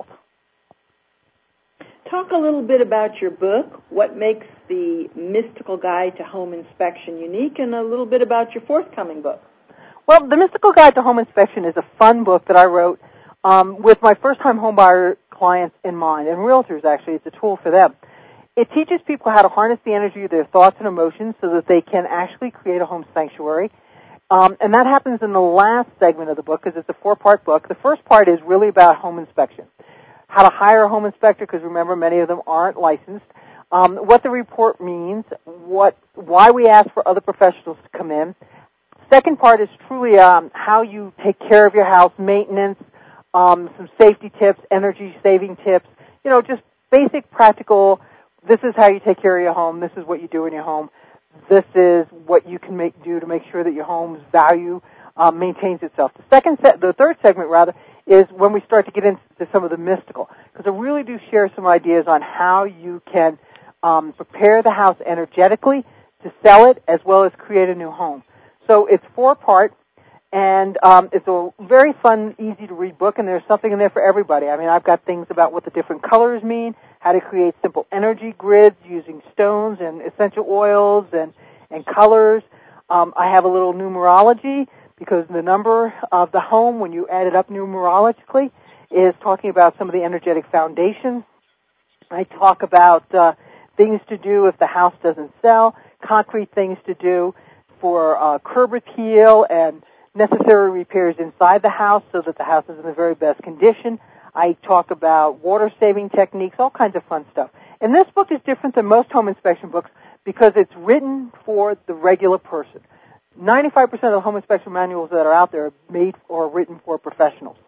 Talk a little bit about your book, what makes the Mystical Guide to Home Inspection unique, and a little bit about your forthcoming book. Well, the Mystical Guide to Home Inspection is a fun book that I wrote with my first-time homebuyer clients in mind, and realtors, actually. It's a tool for them. It teaches people how to harness the energy of their thoughts and emotions so that they can actually create a home sanctuary. And that happens in the last segment of the book, because it's a 4-part book. The first part is really about home inspection. How to hire a home inspector, because remember, many of them aren't licensed. What the report means, why we ask for other professionals to come in, Second part is truly how you take care of your house, maintenance, some safety tips, energy-saving tips, just basic practical, this is how you take care of your home, this is what you do in your home, this is what you can do to make sure that your home's value maintains itself. The third segment, is when we start to get into some of the mystical, because I really do share some ideas on how you can prepare the house energetically to sell it as well as create a new home. So it's 4-part, and it's a very fun, easy-to-read book, and there's something in there for everybody. I mean, I've got things about what the different colors mean, how to create simple energy grids using stones and essential oils and colors. I have a little numerology, because the number of the home, when you add it up numerologically, is talking about some of the energetic foundation. I talk about things to do if the house doesn't sell, concrete things to do for curb appeal and necessary repairs inside the house so that the house is in the very best condition. I talk about water-saving techniques, all kinds of fun stuff. And this book is different than most home inspection books because it's written for the regular person. 95% of the home inspection manuals that are out there are made or written for professionals.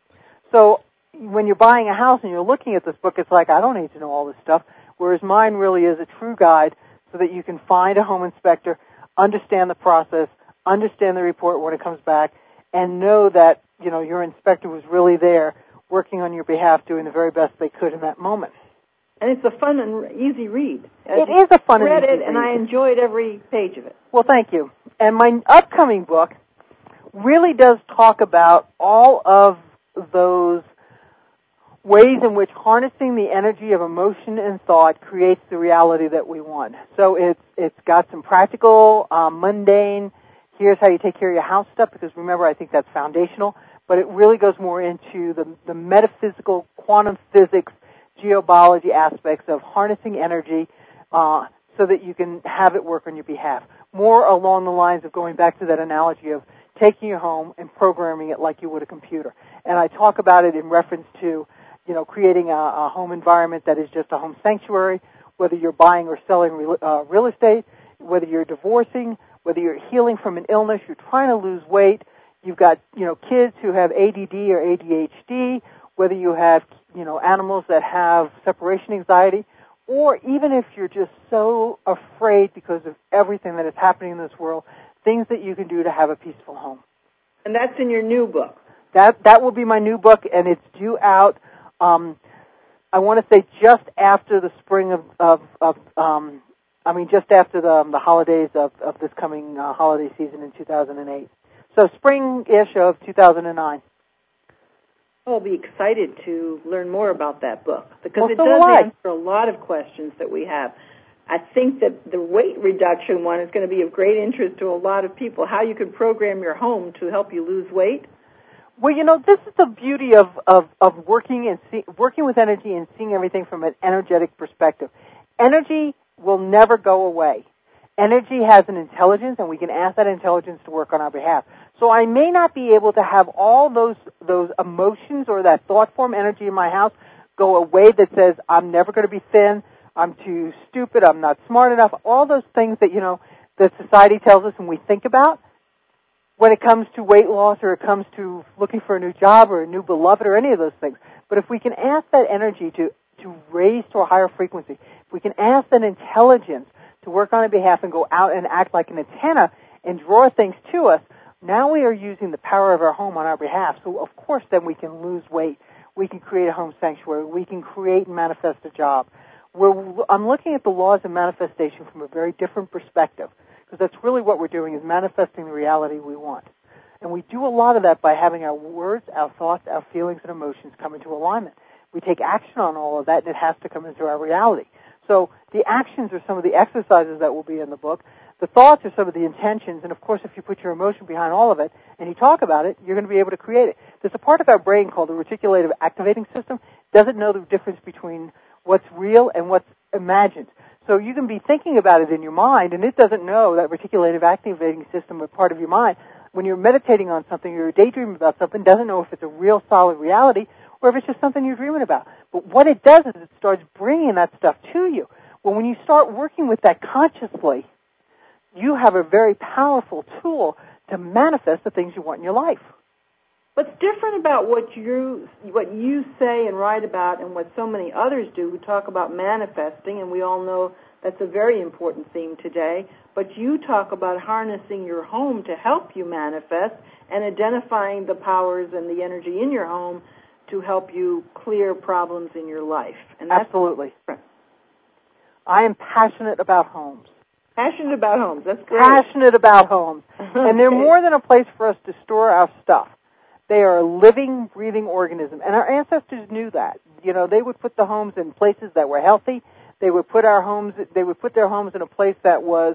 So when you're buying a house and you're looking at this book, it's like, I don't need to know all this stuff, whereas mine really is a true guide so that you can find a home inspector, understand the process, understand the report when it comes back, and know that, your inspector was really there working on your behalf, doing the very best they could in that moment. And it's a fun and easy read. It is a fun and easy read. I read it, and I enjoyed every page of it. Well, thank you. And my upcoming book really does talk about all of those ways in which harnessing the energy of emotion and thought creates the reality that we want. So it's got some practical, mundane, here's how you take care of your house stuff, because remember, I think that's foundational, but it really goes more into the metaphysical, quantum physics, geobiology aspects of harnessing energy so that you can have it work on your behalf. More along the lines of going back to that analogy of taking your home and programming it like you would a computer. And I talk about it in reference to, creating a home environment that is just a home sanctuary, whether you're buying or selling real estate, whether you're divorcing, whether you're healing from an illness, you're trying to lose weight, you've got, kids who have ADD or ADHD, whether you have, animals that have separation anxiety, or even if you're just so afraid because of everything that is happening in this world, things that you can do to have a peaceful home. And that's in your new book. That will be my new book, and it's due out, I want to say just after the spring just after the holidays of this coming holiday season in 2008. So spring-ish of 2009. I'll be excited to learn more about that book because it does answer a lot of questions that we have. I think that the weight reduction one is going to be of great interest to a lot of people, how you can program your home to help you lose weight. Well, this is the beauty of working with energy and seeing everything from an energetic perspective. Energy will never go away. Energy has an intelligence, and we can ask that intelligence to work on our behalf. So I may not be able to have all those emotions or that thought form energy in my house go away that says I'm never going to be thin, I'm too stupid, I'm not smart enough, all those things that, that society tells us and we think about when it comes to weight loss or it comes to looking for a new job or a new beloved or any of those things. But if we can ask that energy to raise to a higher frequency, if we can ask that intelligence to work on our behalf and go out and act like an antenna and draw things to us, now we are using the power of our home on our behalf. So, of course, then we can lose weight. We can create a home sanctuary. We can create and manifest a job. I'm looking at the laws of manifestation from a very different perspective, because that's really what we're doing is manifesting the reality we want. And we do a lot of that by having our words, our thoughts, our feelings, and emotions come into alignment. We take action on all of that, and it has to come into our reality. So the actions are some of the exercises that will be in the book. The thoughts are some of the intentions, and of course, if you put your emotion behind all of it and you talk about it, you're going to be able to create it. There's a part of our brain called the reticulative activating system. It doesn't know the difference between what's real and what's imagined. So you can be thinking about it in your mind, and it doesn't know that reticulative activating system or part of your mind. When you're meditating on something or you're daydreaming about something, it doesn't know if it's a real solid reality or if it's just something you're dreaming about. But what it does is it starts bringing that stuff to you. Well, when you start working with that consciously, you have a very powerful tool to manifest the things you want in your life. What's different about what you say and write about and what so many others do who talk about manifesting, and we all know that's a very important theme today, but you talk about harnessing your home to help you manifest and identifying the powers and the energy in your home to help you clear problems in your life. And that's absolutely. I am passionate about homes. Passionate about homes. That's great. Passionate about homes. And they're more than a place for us to store our stuff. They are a living, breathing organism. And our ancestors knew that. You know, they would put the homes in places that were healthy. They would put their homes in a place that was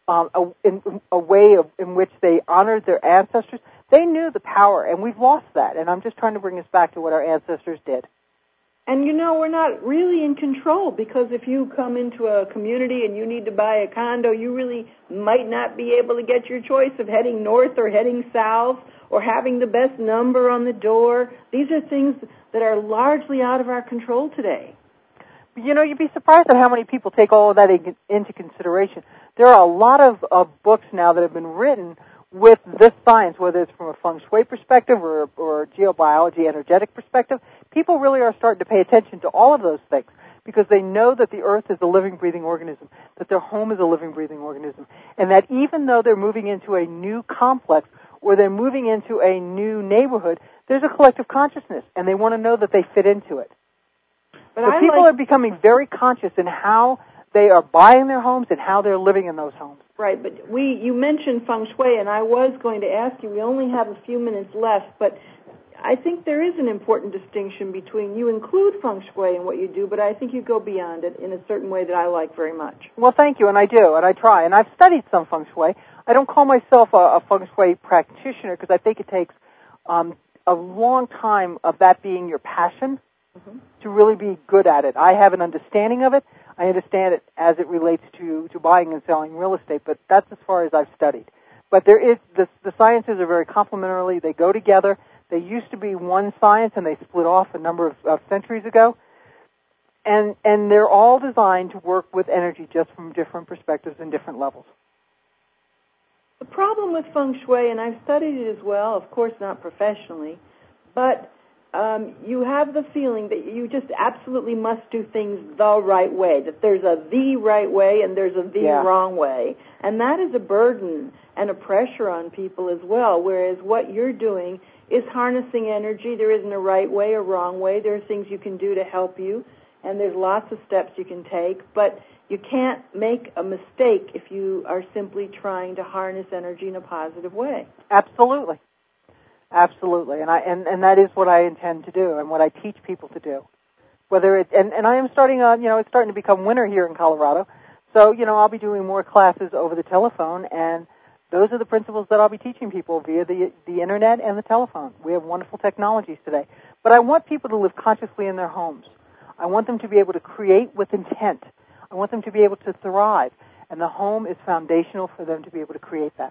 a way in which they honored their ancestors. They knew the power, and we've lost that. And I'm just trying to bring us back to what our ancestors did. And, you know, we're not really in control, because if you come into a community and you need to buy a condo, you really might not be able to get your choice of heading north or heading south or having the best number on the door. These are things that are largely out of our control today. You know, you'd be surprised at how many people take all of that into consideration. There are a lot of books now that have been written with this science, whether it's from a feng shui perspective or geobiology, energetic perspective. People really are starting to pay attention to all of those things because they know that the earth is a living, breathing organism, that their home is a living, breathing organism, and that even though they're moving into a new complex or they're moving into a new neighborhood, there's a collective consciousnness, and they want to know that they fit into it. But people are becoming very conscious in how they are buying their homes and how they're living in those homes. Right, but you mentioned feng shui, and I was going to ask you, we only have a few minutes left, but I think there is an important distinction between, you include feng shui in what you do, but I think you go beyond it in a certain way that I like very much. Well, thank you, and I do, and I try, and I've studied some feng shui. I don't call myself a feng shui practitioner because I think it takes a long time of that being your passion to really be good at it. I have an understanding of it. I understand it as it relates to buying and selling real estate, but that's as far as I've studied. But there is the sciences are very complementary. They go together. They used to be one science, and they split off a number of centuries ago. And they're all designed to work with energy just from different perspectives and different levels. The problem with feng shui, and I've studied it as well, of course not professionally, but you have the feeling that you just absolutely must do things the right way, that there's the right way and there's the wrong way. And that is a burden and a pressure on people as well, whereas what you're doing is harnessing energy. There isn't a right way or wrong way. There are things you can do to help you, and there's lots of steps you can take, but you can't make a mistake if you are simply trying to harness energy in a positive way. Absolutely. Absolutely, and that is what I intend to do, and what I teach people to do. Whether it's and I am starting it's starting to become winter here in Colorado, so I'll be doing more classes over the telephone, and those are the principles that I'll be teaching people via the internet and the telephone. We have wonderful technologies today, but I want people to live consciously in their homes. I want them to be able to create with intent. I want them to be able to thrive, and the home is foundational for them to be able to create that.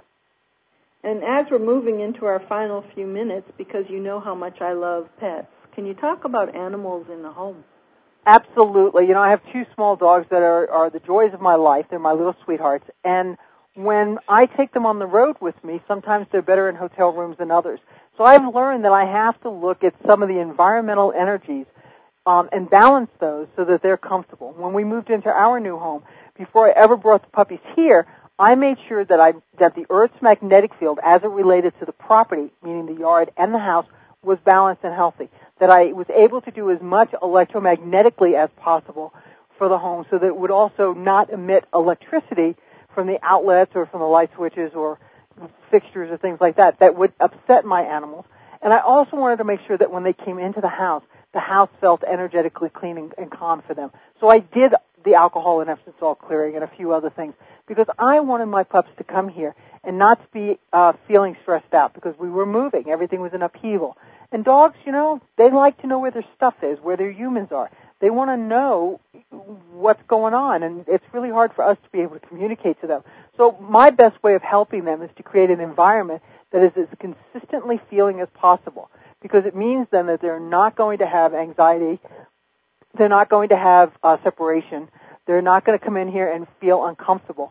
And as we're moving into our final few minutes, because you know how much I love pets, can you talk about animals in the home? Absolutely. I have 2 small dogs that are the joys of my life. They're my little sweethearts. And when I take them on the road with me, sometimes they're better in hotel rooms than others. So I've learned that I have to look at some of the environmental energies and balance those so that they're comfortable. When we moved into our new home, before I ever brought the puppies here, I made sure that the Earth's magnetic field, as it related to the property, meaning the yard and the house, was balanced and healthy. That I was able to do as much electromagnetically as possible for the home, so that it would also not emit electricity from the outlets or from the light switches or fixtures or things like that would upset my animals. And I also wanted to make sure that when they came into the house felt energetically clean and calm for them. So I did the alcohol and Epsom salt clearing and a few other things, because I wanted my pups to come here and not to be feeling stressed out, because we were moving. Everything was in upheaval. And dogs, they like to know where their stuff is, where their humans are. They want to know what's going on, and it's really hard for us to be able to communicate to them. So my best way of helping them is to create an environment that is as consistently feeling as possible, because it means then that they're not going to have anxiety, they're not going to have separation, they're not going to come in here and feel uncomfortable.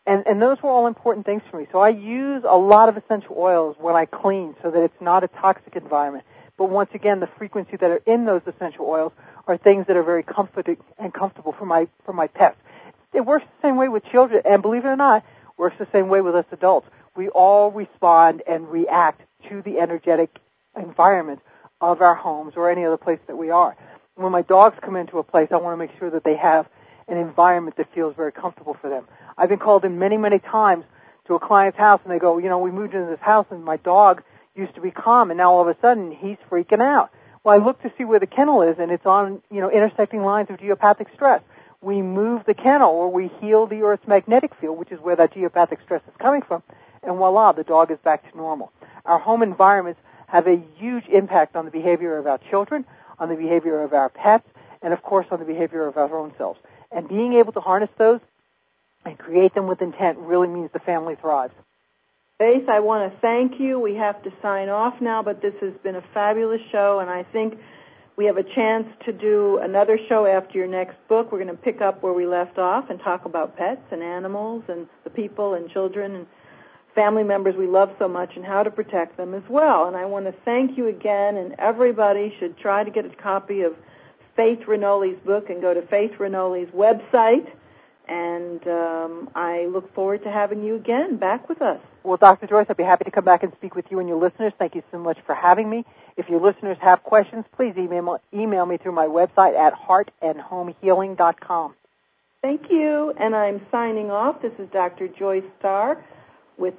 And those were all important things for me. So I use a lot of essential oils when I clean so that it's not a toxic environment. But once again, the frequency that are in those essential oils are things that are very comforting and comfortable for my pets. It works the same way with children, and believe it or not, works the same way with us adults. We all respond and react to the energetic environment of our homes or any other place that we are. When my dogs come into a place, I want to make sure that they have an environment that feels very comfortable for them. I've been called in many, many times to a client's house, and they go, we moved into this house, and my dog used to be calm, and now all of a sudden he's freaking out. Well, I look to see where the kennel is, and it's on, intersecting lines of geopathic stress. We move the kennel, or we heal the Earth's magnetic field, which is where that geopathic stress is coming from, and voila, the dog is back to normal. Our home environments have a huge impact on the behavior of our children, on the behavior of our pets, and of course on the behavior of our own selves. And being able to harness those and create them with intent really means the family thrives. Faith, I want to thank you. We have to sign off now, but this has been a fabulous show, and I think we have a chance to do another show after your next book. We're going to pick up where we left off and talk about pets and animals and the people and children and family members we love so much and how to protect them as well. And I want to thank you again, and everybody should try to get a copy of Faith Ranoli's book and go to Faith Ranoli's website. And I look forward to having you again back with us. Well, Dr. Joyce, I'd be happy to come back and speak with you and your listeners. Thank you so much for having me. If your listeners have questions, please email me through my website at heartandhomehealing.com. Thank you. And I'm signing off. This is Dr. Joyce Starr with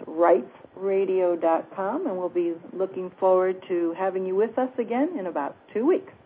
RightsRadio.com, and we'll be looking forward to having you with us again in about 2 weeks.